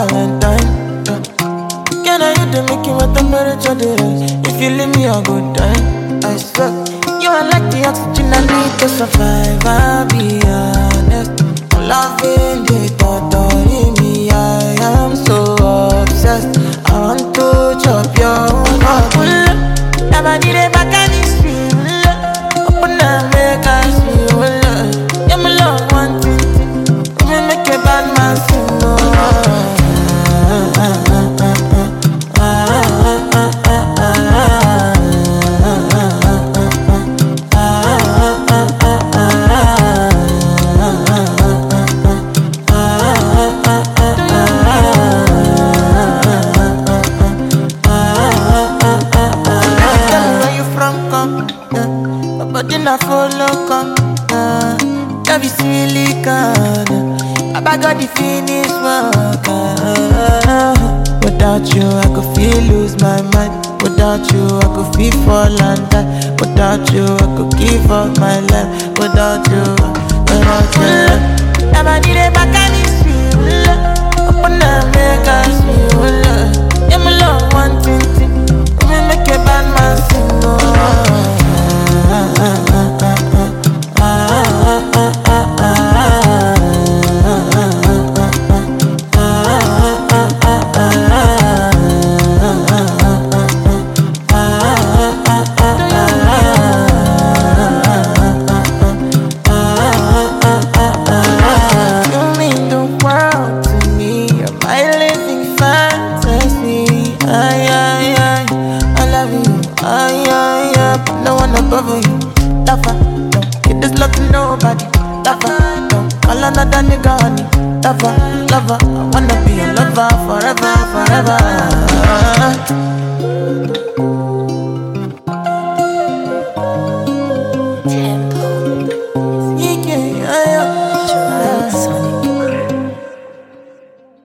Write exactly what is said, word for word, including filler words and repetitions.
Valentine. Yeah. Can I hit the make you my temperature dey rise? If you leave me, I go die. I swear. You are like the oxygen I need to survive. I'll be honest. I'm loving the thought of me. I am so obsessed. I want to chop your heart. Never did it back and it's real. Open up, make us feel. Yeah, my love one thing. Me make a bad man sing. No. But then I follow come, uh, love is really kind. I got the finish work. Uh, without you, I could feel lose my mind. Without you, I could feel fall and die. Without you, I could give up my life. Without you, without you, never need it back and it's real. Open up, make us feel. Yeah, my love one thing, me make a bad man sing. Oh. No one above you, lover, don't get this love to nobody, lover, don't call another nigga honey, lover, lover, I wanna be a lover forever, forever.